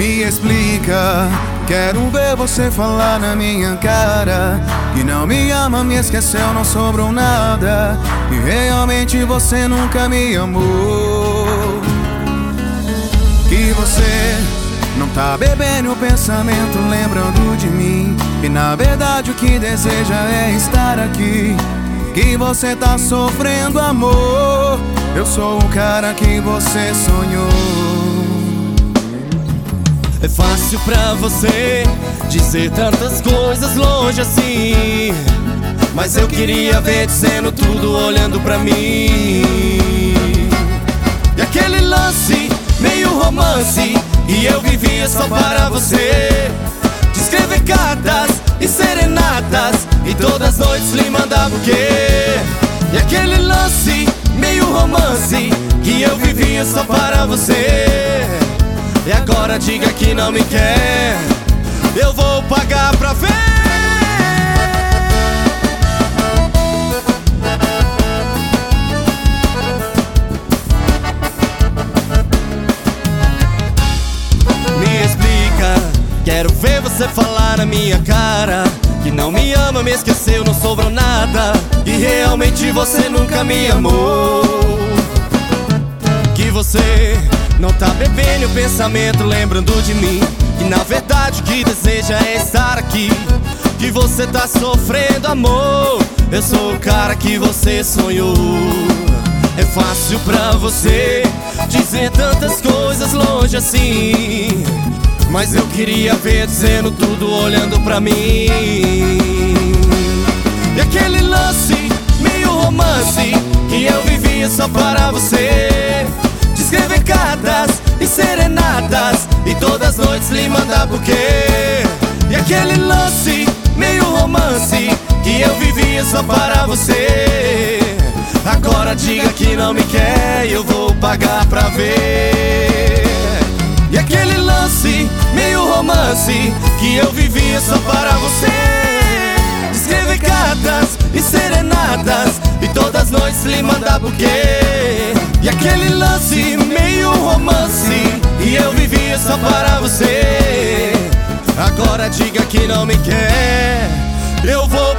Me explica, quero ver você falar na minha cara que não me ama, me esqueceu, não sobrou nada, e realmente você nunca me amou. Que você não tá bebendo o pensamento lembrando de mim, e na verdade o que deseja é estar aqui. Que você tá sofrendo amor, eu sou o cara que você sonhou. É fácil pra você dizer tantas coisas longe assim, mas eu queria ver dizendo tudo olhando pra mim. E aquele lance, meio romance, e eu vivia só para você, de escrever cartas e serenatas, e todas as noites lhe mandar buquê. E aquele lance, meio romance, que eu vivia só para você, e agora diga que não me quer, eu vou pagar pra ver. Me explica, quero ver você falar na minha cara que não me ama, me esqueceu, não sobrou nada, e realmente você nunca me amou. Que você não tá bebendo o pensamento lembrando de mim, que na verdade o que deseja é estar aqui. Que você tá sofrendo amor, eu sou o cara que você sonhou. É fácil pra você dizer tantas coisas longe assim, mas eu queria ver dizendo tudo olhando pra mim. E aquele lance, meio romance, que eu vivia só para você, de escrever cartas e serenatas, e todas as noites lhe mandar buquê. E aquele lance, meio romance, que eu vivia só para você, agora diga que não me quer e eu vou pagar pra ver. E aquele lance, meio romance, que eu vivia só para você, de escrever cartas e serenatas, e todas as noites lhe mandar buquê. E aquele lance, meio romance, e eu vivia só para você, agora diga que não me quer, eu vou